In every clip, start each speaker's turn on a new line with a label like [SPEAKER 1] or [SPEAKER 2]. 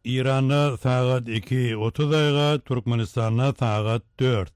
[SPEAKER 1] İran'da saat 2:30'da, Türkmenistan'da saat 4.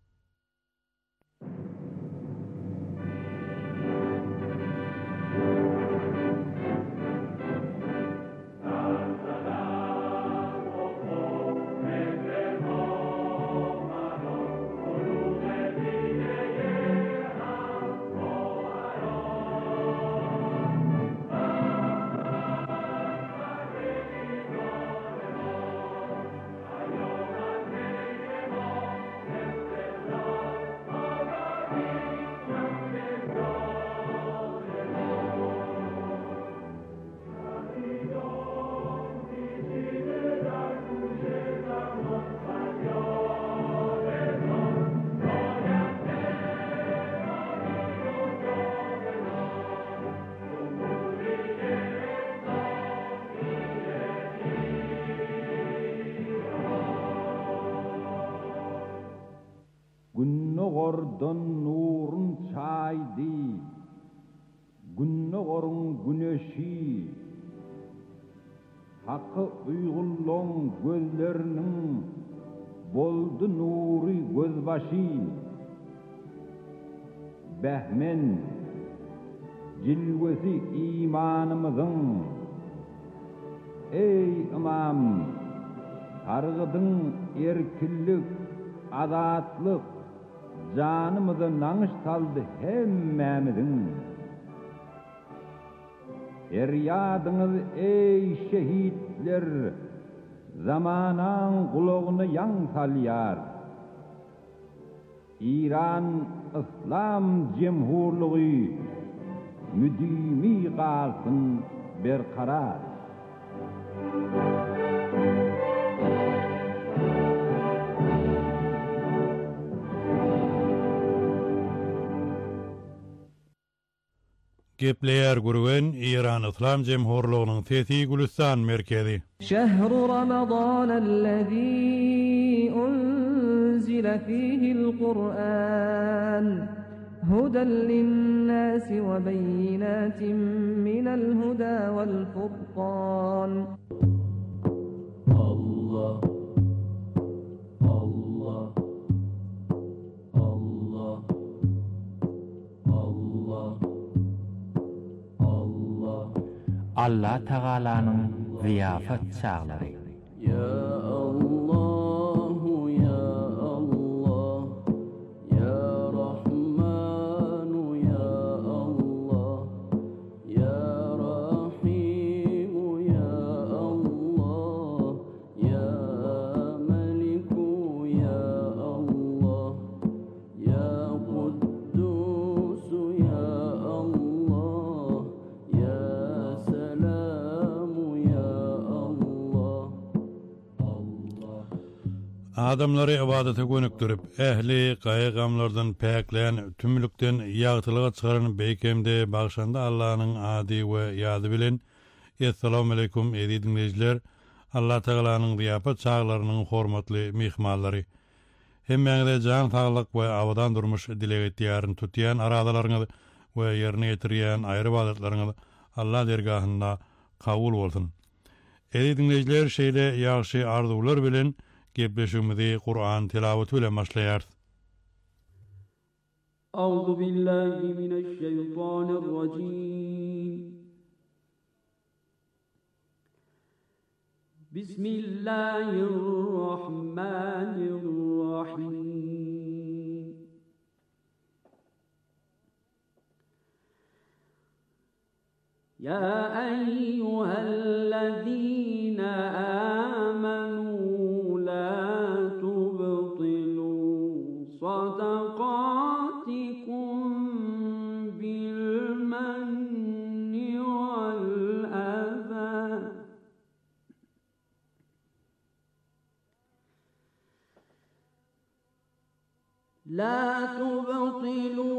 [SPEAKER 2] Günnogordan nurun çaydı, günnogorun güneşi, hakkı uygulon gözlerinin boldu nuri gözbaşı, behmen cilvesi imanımızın, ey imam, targıdın erkillik, adatlık, canımızı nanış saldı hemmemizin. Feryadınız ey şehitler, zamanan kulağını yan salyar. İran İslam Cemhurluğu müdimi kalsın berkarar.
[SPEAKER 1] Gepleyer gurgen İran İslam Cemhurluğu'nun Sesi Gülistan merkezi.
[SPEAKER 3] Şehru Ramazanellezî unzile fîhil Kur'an huden linnâsi ve beyinâtin minel huda vel furqan. Allah Allah Allah Allah
[SPEAKER 4] Allah Teala'nın ziyafet çağları.
[SPEAKER 3] Ya Allahu ya Allah ya Rahmanu ya Allah ya Rahimu ya Allah ya Meliku ya Allah ya Kuddusu ya Allah ya Selamu ya Allah.
[SPEAKER 1] Adamları ibadete gönüktürüp, ehli qaygamlardan pekleyen, tümlükten yağtılığa çıkaran beykemde bağışanda Allah'ın adi ve yadı bilen. Esselamu aleyküm edi dinleyiciler. Allah Teala'nın ziyafet çağlarının hormatlı mihmalları. Hemmeňize can sağlık ve avadan durmuş dilek etýäryn tutýan aradalarıňyz ve yerine getirilen aýry ibadetleriniz Allah dergahında kabul bolsun. Edi dinleyiciler, şeýle ýagşy arzuwlar bilen gepleşigimizi Kur'an tilawaty bilen başlaýar.
[SPEAKER 3] Euzu billahi mineşşeytanirracim. Bismillahirrahmanirrahim. Ya eyyühellezîne âmenû la tubtilu sadakatikum bil menni vel azâ. La tubtilu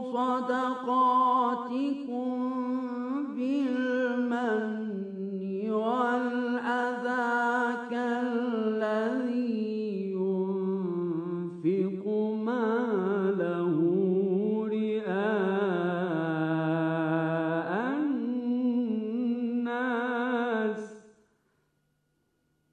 [SPEAKER 3] sadaqatikum bil manni wal adha kallazî yunfiqu malahu ri'a'an nas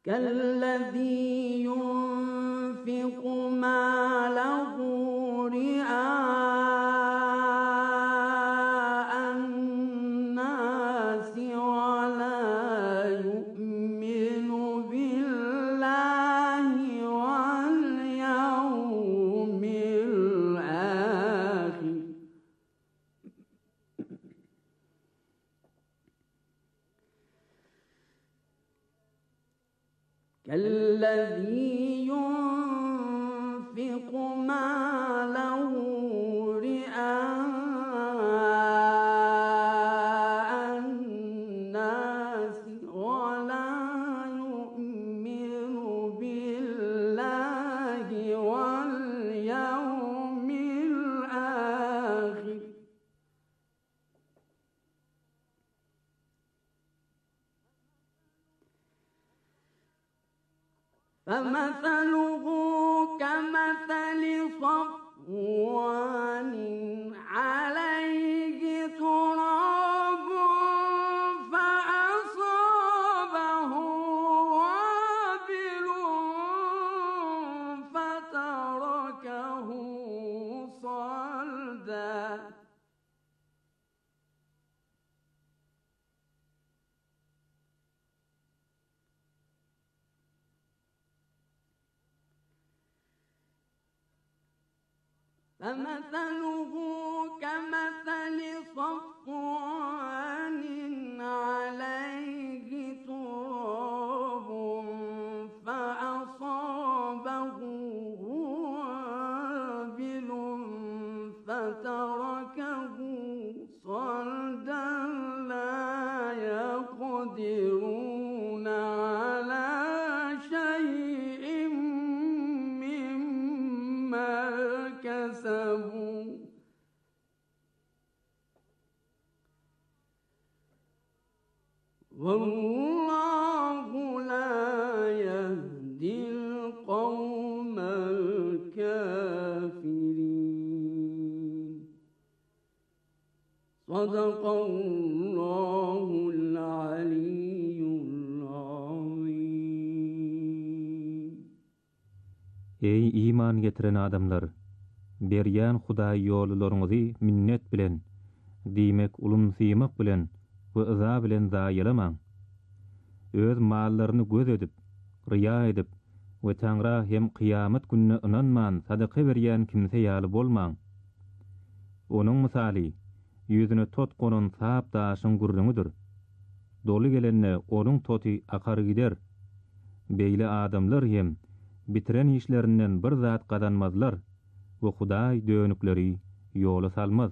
[SPEAKER 3] كالذي ينفق ماله رئاء الناس ولا يؤمن بالله واليوم الآخر كالذي ينفق ماله رئاء الناس ولا يؤمن بالله واليوم الآخر فمثله كمثل صفوان عليه تراب فأصابه وابل فتركه صلدا فمثله كمثل صفوان عليه تراب فأصابه وابل فتركه صلدا لا يقدرون على شيء مما كسبوا والله لا يهدي القوم الكافرين صدق الله العلي العظيم.
[SPEAKER 5] Ey iman getiren adamlar, berýän Hudaý ýolularyňyzy minnet bilen, diýmek ulumsymak bilen we yza bilen zaýylamaň. Öz mallaryny göz edip, riýa edip we Taňra hem kıyamet gününe inanman sadaka berýän kimse ýaly bolmaň. Onuň misaly, ýüzüne tot gonan sap daşyň gürrüňidir. Dolu gelenne onuň toti akar gider. Beýle adamlar hem bitiren işlerinden bir zat gadanmazlar we Hudaý dönükleri ýola salmaz.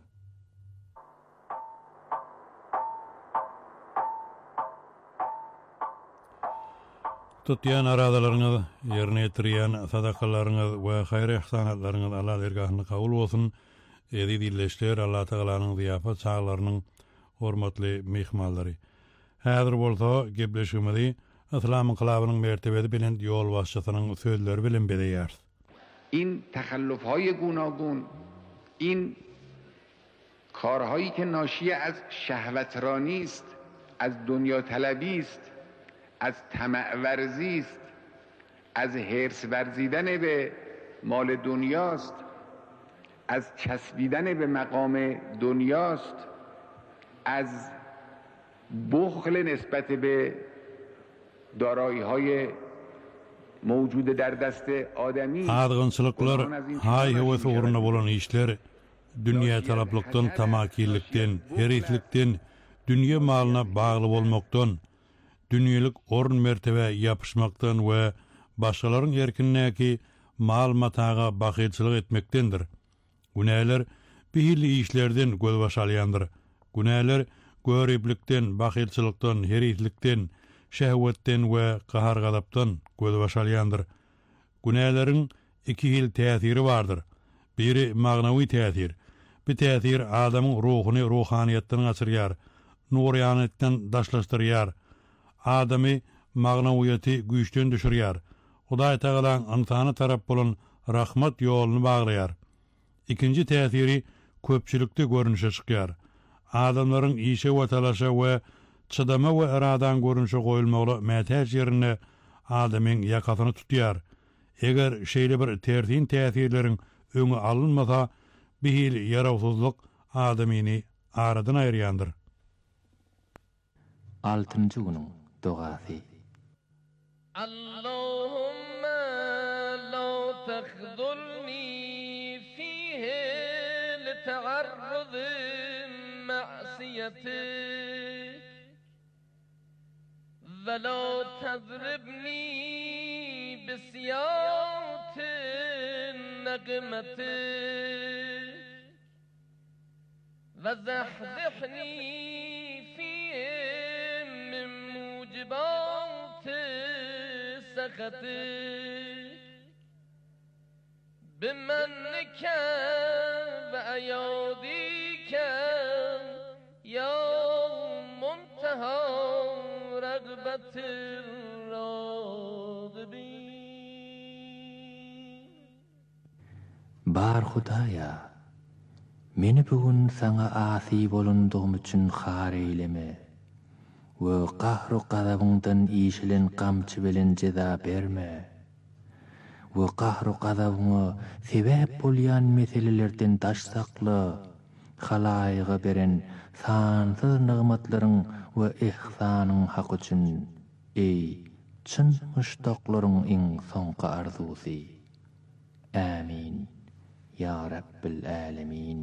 [SPEAKER 1] Tutýan aradalarynız, ýerine ýetirýän sadakalaryňyz we haýry ihsanatlaryňyz Allah dergahyna kabul bolsun. Edi dilleşler Allah Taalanyň ziýafat çağlarynyň hormatly mehmanlary. Häzir bolsa gepleşmeli İslam inqilabynyň mertebesi bilen ýol başçysynyň sözleri bilen bereýär.
[SPEAKER 6] این تخلف‌های گوناگون، این کارهایی که ناشی از شهوترانی است، از دنیا طلبی است، از طمع ورزی است، از حرص ورزیدن به مال دنیاست، از چسبیدن به مقام دنیاست، از بخل نسبت به دارایی‌های موجود در دست آدمی.
[SPEAKER 1] Adgınçılıklar, hay hevesi uğruna bolan işler, dünya talaplykdan, tamakilikden, herislikden, dünya malına bağlı bolmakdan, dünýälik orun mertebe yapışmakdan we başgalaryn erkinäki mal mataga bakylçylyk etmekdendir. Günäler bihili işlerden göz başalýandyr. Günäler göriplikden, bakylçylykdan, herislikden, şehwetden we qahar galapdan göz başalýandyr. Günäleriň iki hil täsiri bardyr. Biri magnawy täsir. Bu täsir adamyň ruhuny ruhaniýetden açyrýar, nuryanetden daşlaşdyrýar. Adamy magnawiýety güýçden düşürýär. Hudaý Taalaň insany tarap bolan rahmat ýoluny baglaýar. İkinji täsiri köpçülikde görünüşe çykýar. Adamlaryň işe we talaşa we çydama we iradan görünüşe goýulmaly mätäç ýerine adamyň ýakasyny tutýar. Eger şeýle bir tertin täsirleriň öňe alınmasa, bihil ýarawsyzlyk adamyny aradan aýrýandyr.
[SPEAKER 4] 6-njy günüň dugasy.
[SPEAKER 7] Allahumma la takhdhulni fihi lita'arrud ma'siyatik ve la tadribni bisyatin naqmatik ve zahdihni fihi min mujibatik سخطك بمنك وأياديك يا منتهى رغبة الراغبين.
[SPEAKER 4] Bar Hudaya, meni bugün sana asi bolunduğum üçün har eyleme. Ve qahru qadabından işilen qamçı bilen ceza berme. Ve qahru qadabını sebep bolyan meselelerden daşsaklı, halaýyga beren sansız nigmatlaryň we ihsanın hak üçün, ey çyn müştaklaryň iň soňky arzusy. Amin. Ya Rabbil Alamin.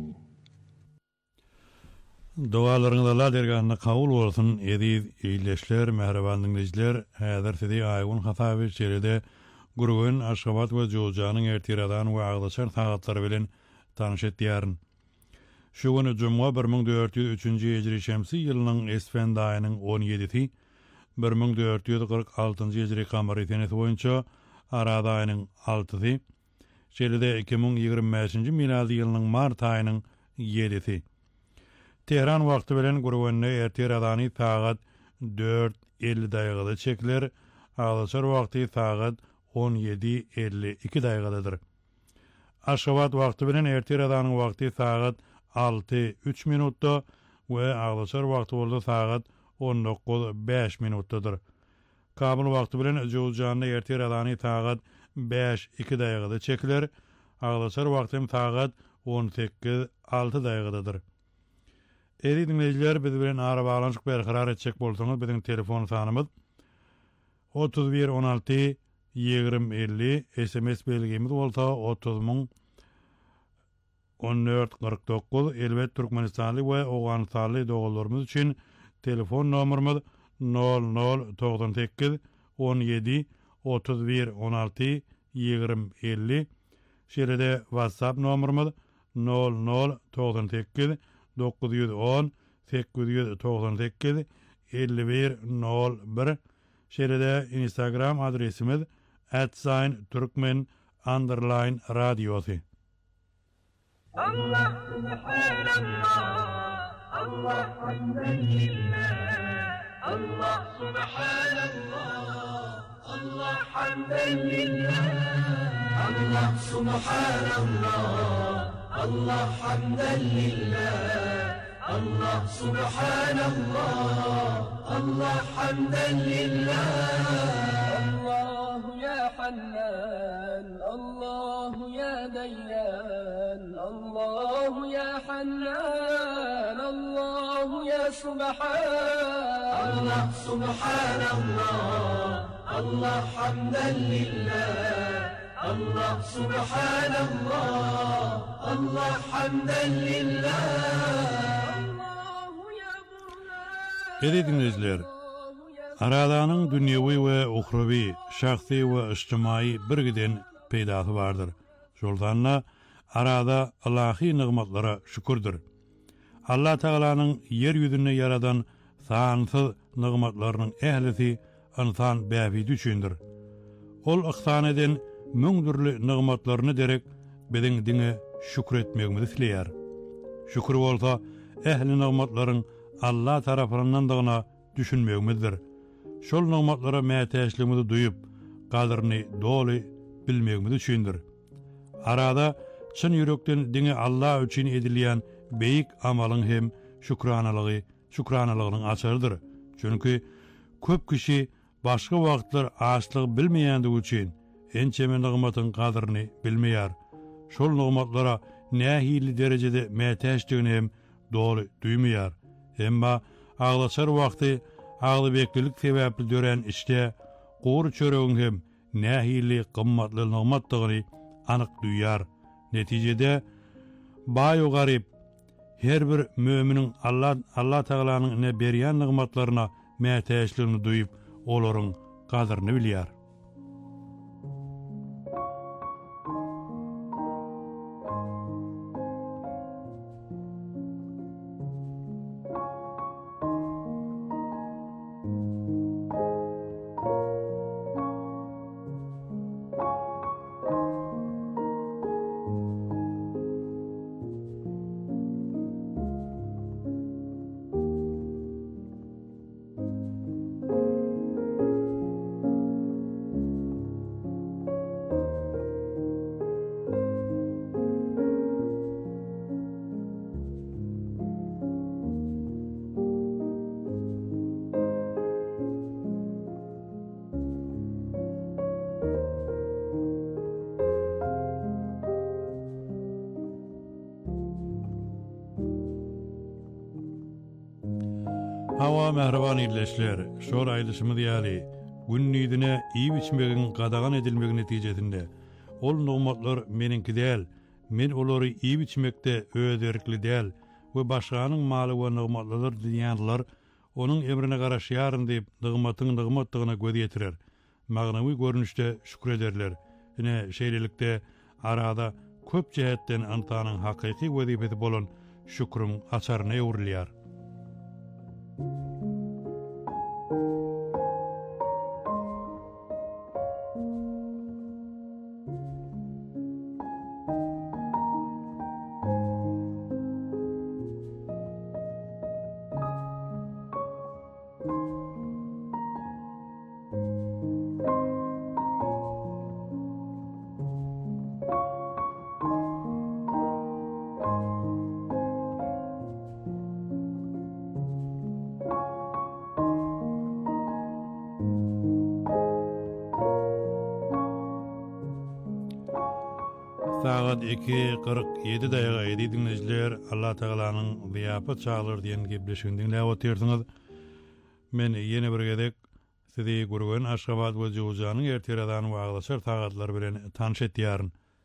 [SPEAKER 1] Dualaryňyzda dergahynda kabul bolsun. Ediz iýleşler, mehreban dinleýijiler, häzir sizi aýgun hasaby çerede Gurgun, Aşgabat we Joljanyň ertiradan we agdaşan sagatlary bilen tanyş etýäryn. Şu güni Juma 1403-nji hijri şemsi ýylynyň Esfend aýynyň 17-si, 1446-njy hijri kamary senesi boýunça Arad aýynyň 6-sy, şeýle-de 2025-nji miladi ýylynyň mart aýynyň 7-si. Tehran wagty bilen Gurgunny ertiradany sagat 4:50 daýgada çekler, agdaşar wagty sagat 17:52 daýgadadyr. Aşgabat wagty bilen ertiradanyň wagty sagat 6:03 minutda we agdaşar wagty bolsa sagat 19:05 minutdadyr. Kabul wagty bilen Joljanyň ertiradany sagat 5:02 daýgada çekler, agdaşar wagty sagat 18:06 daýgadadyr. Eri dinleyijiler, biz bilen ara bağlanşyk berqarar etjek bolsaňyz, biziň telefon sanymyz 31 16 20 50, SMS belgimiz bolsa 30 14 49. Elbet Türkmenistanly we Oganstanly dogalarymyz üçin telefon nomerimiz 0098 17 31 16 20 50. Şeýle-de WhatsApp nomerimiz 0098 910 898 5101. Şeýle-de Instagram adresimiz @Türkmen_radiosi.
[SPEAKER 7] Allah subhanallah, Allah hamdalillah, Allah subhanallah, Allah hamdalillah, Allah subhanallah, Allah hamdalillah, Allah subhanallah, Allah hamdalillah. Allah ya Hannan, Allah ya Dayyan, Allah ya Hannan, Allah ya Subhan, Allah subhanallah, Allah hamdalillah, Allah subhanallah, Allah hamdalillah.
[SPEAKER 1] Eri dinleyijiler, Aradanyň dünýäwi we uhrawy, şahsy we ijtimai birgiden peýdasy bardyr. Şoldanna arada Allahy nigmatlara şükürdir. Allah Taalanyň yer ýüzüne yaradan sansız nigmatlarynyň ählisi insan bäbi düşündir. Ol ihsan eden müňdürli nigmatlaryny derek biziň diňe şükretmegimizi dileýär. Şükür bolsa ähli nigmatlaryň Allah tarapyndan dagyna düşünmegimizdir. Şol nigmatlara mätäçligimizi duýup, gadyryny doly bilmegimizi düşündir. Arada çyn ýürekden diňe Allah üçin edilýän beýik amalyň hem şükranalygynyň açardyr. Çünki köp kişi başga wagtlar açlygy bilmeýändig üçin ençeme nygmatyň gadryny bilmeýär. Şol nygmatlara nähili derejede mätäşdigini hem dogry duýmaýar. Emma aglaçar wagty aglybeklilik sebäpli dören işte gowy çöregiň hem nähili gymmatly nygmatdygyny anyk duýar. Netijede baýy garyp her bir möminiň Allah Taalanyň ne berýän nygmatlaryna mätäşligini duýup olaryň gadryny bilýär. Hawa mehriban illeşler, şol aýdyşymy diýäli, günnidine iyi biçmegin gadagan edilmegi netijesinde ol nygmatlar meniňki däl, men olary iyi biçmekde öderikli däl we başganyň maly we nygmatlar diýenler onuň emrine garaşýaryn diýip nygmatyň nygmatdygyna göz ýetirer. Magnawy görnüşde şükür ederler. Ine şeýlelikde arada köp jehetden antanyň hakyky wezipeti bolan şükrüň açaryna ýurilýar. Saat 2:47 daýaga dinleýijiler, Allah Taalanyň ziýafat çağlar diýen gepleşigini dinläp oturýarsyňyz. Men ýene bir gezek sizi görgen Aşgabat we Jowjanyň erteradan we aglaşar tagatlar bilen tanyş etýäryn.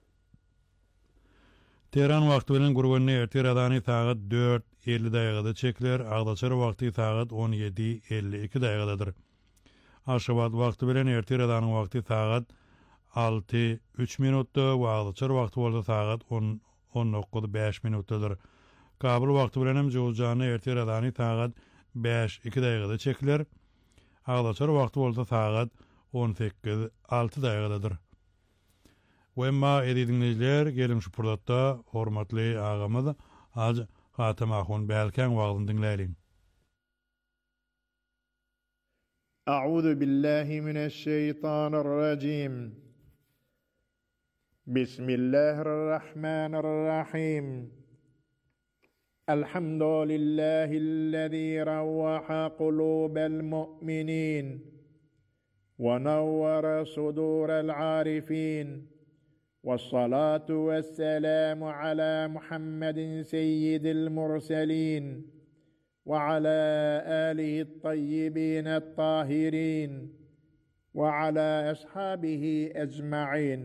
[SPEAKER 1] Teheran wagty bilen görgenni erteradany saat 4:50 daýagada çekler, aglaşar wagty saat 17:52 daýagadadyr. Aşgabat wagty bilen erteradanyň wagty saat 6:03 minutda we aglaşar wagty bolsa saat 10:05 minutdadyr. Kabul wagty bilen hem Jowjany erteradany saat 5:02 daýagada çekler. Aglaşar wagty bolsa saat 18:06 daýagadadyr. Wemma edinleýijiler, gelim şu purdatda hormatly agamyz Haj Hatem Ahun belken wagtyny dinläýin.
[SPEAKER 8] أعوذ بالله من الشيطان الرجيم بسم الله الرحمن الرحيم الحمد لله الذي روح قلوب المؤمنين ونور صدور العارفين والصلاة والسلام على محمد سيد المرسلين وعلى آله الطيبين الطاهرين وعلى أصحابه أجمعين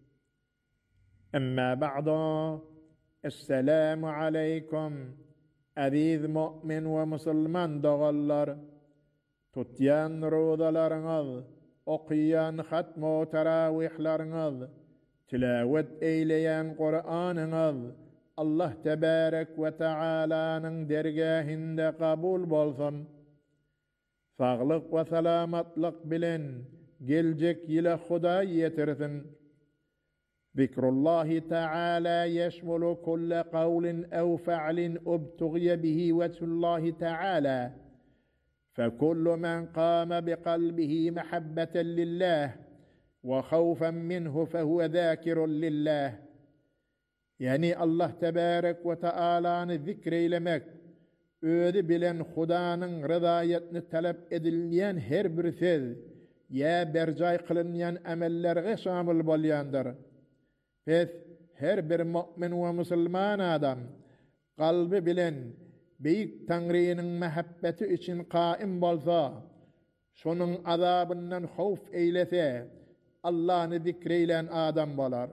[SPEAKER 8] أما بعد السلام عليكم أذيذ مؤمن ومسلمان دغلر تتيان روضلرنظ أقيان ختم تراويحلرنظ تلاوت إيليان قرآننظ Allah tebarek ve Teala'nın dergahinde kabul bolsun. Sağlık ve selamatlık bilen gelecek yıla Huda yetirsin. Zikrullahi Teala yeşmulu kulle kavlin ev fe'lin ubtuğye bihi veçhullahi Teala. فكل من قام بقلبه محبة لله وخوفا منه فهو ذاكر لله. Yani Allah tebarek ve Teala'nı zikreylemek, öýdi bilen Hudanın rızayetini talep edilýän her bir söz, ya berjay kılınyan emellerge şamil bolyandır. Pes her bir mümin ve musulman adam kalbi bilen Beyik Tanrı'nın mehabbeti için kaim bolsa, şonun azabından havf eylese, Allah'ını zikreylen adam bolar.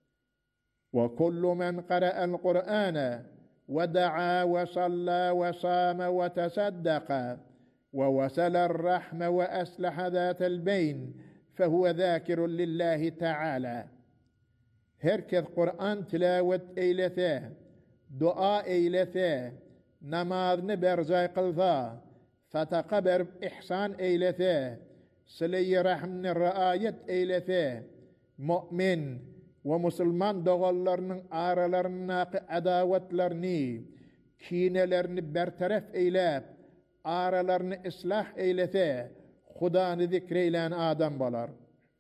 [SPEAKER 8] وَكُلُّ مَنْ قَرَأَ الْقُرْآنَ وَدَعَا وَصَلَّى وَصَامَ وَتَصَدَّقَ وَوَصَلَ الرَّحْمَ وَأَصْلَحَ ذَاتَ الْبَيْنِ فَهُوَ ذَاكِرٌ لِلَّهِ تَعَالَى. Herkes Kur'an tilavet eylese, dua eylese, namazını bercay kılsa, sadaka berip ihsan eylese, sıle-i rahmini riayet eylese, mümin ve musulman doğallarının aralarındaki adavetlerini, kinelerini bertaraf eylep, aralarını ıslah eylese, Hudanı zikreylen adam bolar.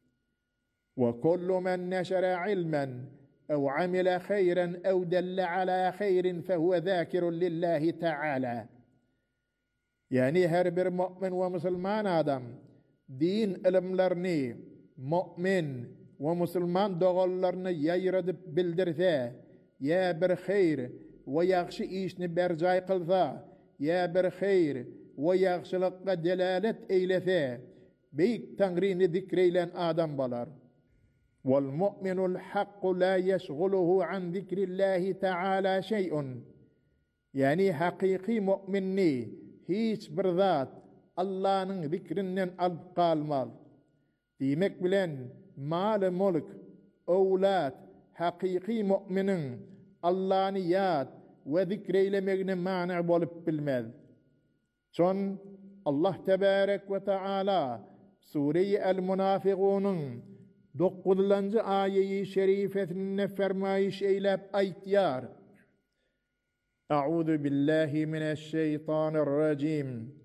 [SPEAKER 8] وَكُلُّ مَنْ نَشَرَ عِلْمًا أَوْ عَمِلَ خَيْرًا أَوْ دَلَّ عَلَى خَيْرٍ فَهُوَ ذَاكِرٌ لِلَّهِ تَعَالَى. Yani her bir mümin ve musulman adam din ilimlerini, mümin ve musulman doğallarını yayradıp bildirse, ya bir hayır ve yaxşı işini bercay kılsa, ya bir hayır ve yaxşılıkka delalet eylese, Beyik Tanrı'nı zikreylen adam bolar. وَالْمُؤْمِنُ الْحَقُّ لَا يَشْغُلُهُ عَنْ ذِكْرِ اللّٰهِ تَعَالَى شَيْءٌ. Yani hakiki müminni hiç bir zat Allah'ın zikrinden alıp kalmaz. Demek bilen mal-ı mulk, evlat, hakiki müminin Allah'ını yad ve zikreylemegine mani bolup bilmez. Son Allah Tebarek ve Teala Sure-i El-Munafiqunun 9. ayeyi şerifetine fermayiş eylep aytiyar. A'udhu billahi mineşşeytanirracim.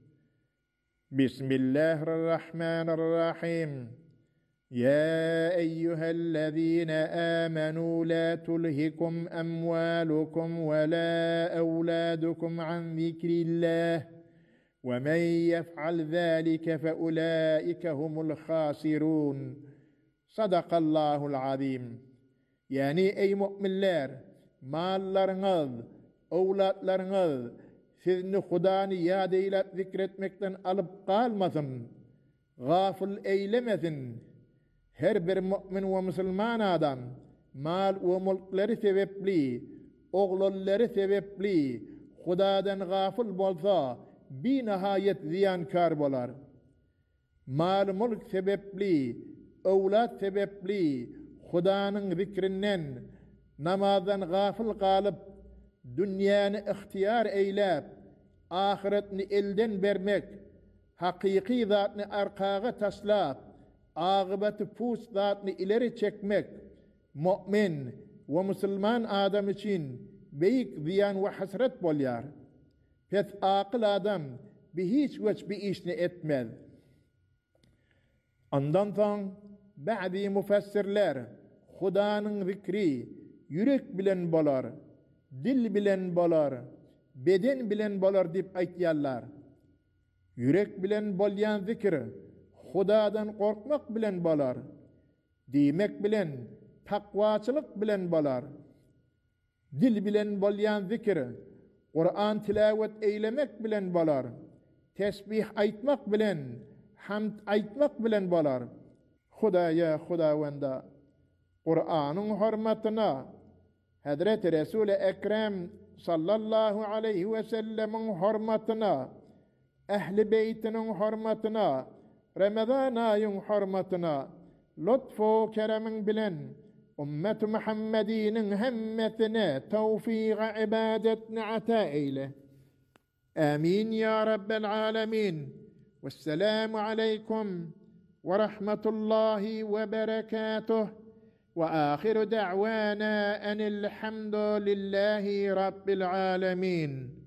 [SPEAKER 8] Bismillahirrahmanirrahim. Ya eyyühellezine amenu la tulhikum emvalukum ve la evladukum an zikrillah. وَمَنْ يَفْعَلْ ذَٰلِكَ فَأُولَٰئِكَ هُمُ الْخَاسِرُونَ. Sadakallahul azim. Yani ey müminler, mallarınız, evlatlarınız sizni Hudanı yad eylep zikretmekten alıp kalmasın, gafil eylemesin. Her bir mümin ve musulman adam mal ve mulkları sebepli, oğulları sebepli Hudadan gafil bolsa bir nihayet ziyankar bolar. Mal mulk sebepli, evlat sebepli Hudanın zikrinden, namazdan gafil kalıp dünyanı ihtiyar eylep, ahiretini elden vermek, hakiki zatını arkağa taslap, ağıbeti pus zatını ileri çekmek, mümin ve musulman adam için büyük ziyan ve hasret bolyar. Pes akıl adam bir hiç veç bir işini etmez. Ondan sonra bazı müfessirler Hudanın zikri yürek bilen bolar, dil bilen bolar, beden bilen bolar dip aytýarlar. Yürek bilen bolyan zikir Hudadan korkmak bilen bolar. Demek bilen takvaçılık bilen bolar. Dil bilen bolyan zikir Kur'an tilavet eylemek bilen bolar. Tesbih aytmak bilen, hamd aytmak bilen bolar. Hudaya Hudawanda Kur'an'ın hürmetine Hazreti Resul-i Ekrem sallallahu aleyhi ve sellemin hürmetine, Ehl-i Beytinin hürmetine, Ramazan ayın hürmetine, lütfu keremin bilen Ümmet-i Muhammedi'nin hemmetine tevfik-i ibadetini ata eyle. Amin ya Rabbel alemin. Vesselamu aleykum ve rahmetullahi ve berekatuh. Ve ahiru da'wana enilhamdülillahi Rabbil alemin.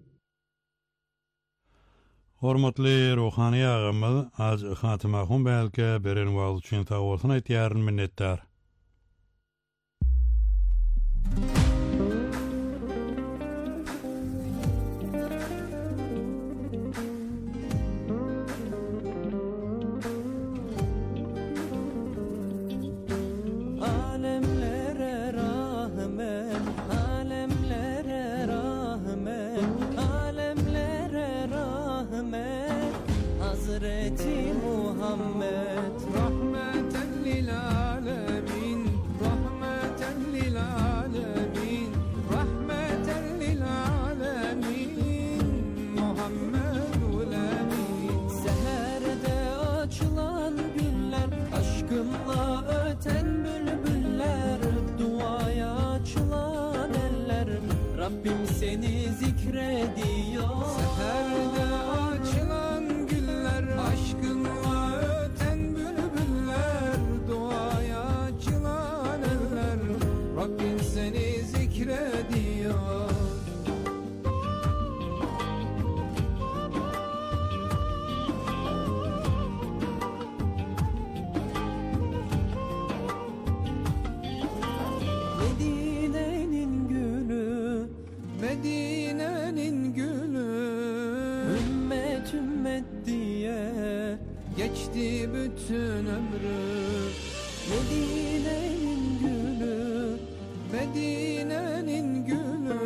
[SPEAKER 1] Hormatly ruhani ağamız az hatimahum belki beren wagt üçin tawasyn aýtýaryn minnetdar.
[SPEAKER 9] Hazreti Muhammed rahmeten lil alemin, rahmeten lil alemin, rahmeten lil alemin, Muhammedul Emin. Seherde açılan güller, aşkınla öten bülbüller, duaya açılan eller, Rabbim seni zikrediyor. Seherde açılan güller, aşkınla öten bülbüller, duaya açılan eller, Rabbim seni zikrediyor. Medine'nin gülü, Medine'nin gülü, ümmet ümmet diye geçti bütün ömrü. Medine'nin gülü, Medine'nin gülü,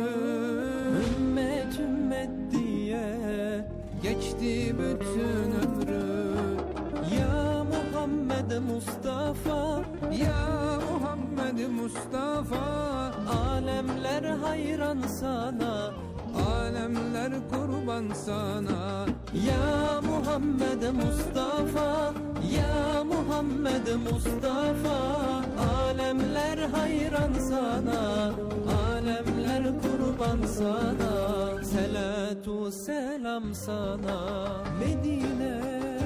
[SPEAKER 9] ümmet ümmet diye geçti bütün ömrü. Ya Muhammed Mustafa, ya Muhammed Mustafa, alemler hayran sana, alemler kurban sana. Ya Muhammed Mustafa, ya Muhammed Mustafa, alemler hayran sana, alemler kurban sana. Selatu selam sana Medine,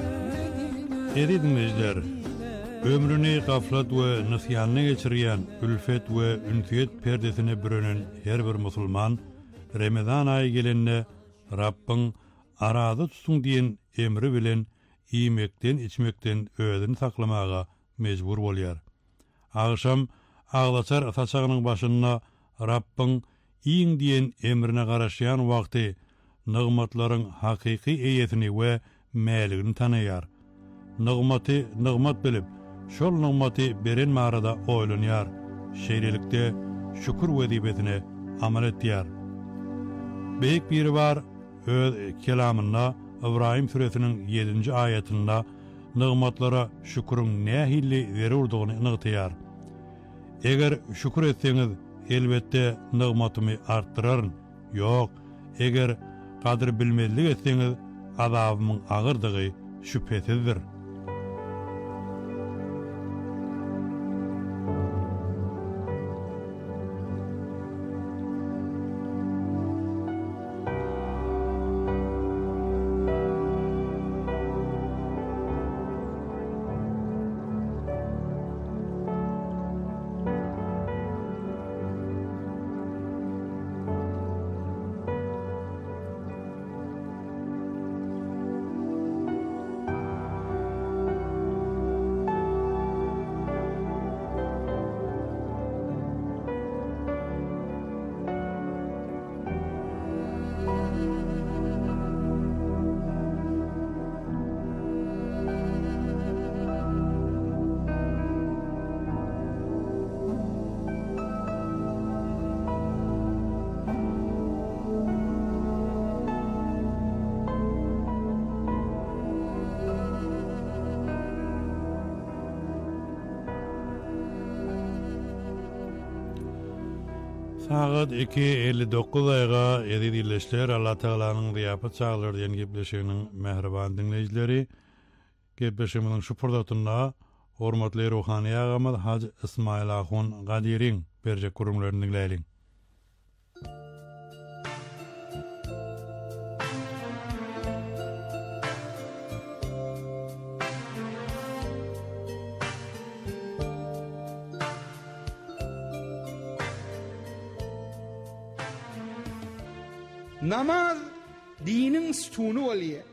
[SPEAKER 1] Eri dinleyiciler, ömrüni gaflat ve nısyanını geçirgen ülfet ve ünsiyet perdesine bürünen her bir musulman, Ramazan ayı gelenine Rabbin arada tutsun diyen emri bilen yemekten içmekten özünü saklamağa mecbur bolýar. Agşam ağlaçar saçağının başına Rabbin iň diyen emrine garaşýan wagty nygmatlaryň hakyky eýetini we mäligini tanaýar. Nygmaty nygmat bilip, şol nygmaty beren marada oýlanýar. Şeýlelikde şükür wedibetine amal etýär. Beýik biri var öz kelamynda İbrahim suresinin 7. ayetinde nygmatlara şükrüň nähilli zerurdygyny ynygtýar. Eger şükür etseňiz elbette nygmatymy arttyraryn. Ýok, eger gadyr bilmezlik etseňiz azabymyň agyrdygy şüphesizdir. Saat 2:59 ayga edilişler Allah Taala'nın diýapy çağlar diýen gepleşiginiň mehriban dinleýijileri. Gepleşigimiň şu purdatynda hormatly ruhany agamy Haj Ismail Ahun Gadiriň berjek gurumlaryny dinleýiň.
[SPEAKER 10] Namaz dinin sütunu bolýar.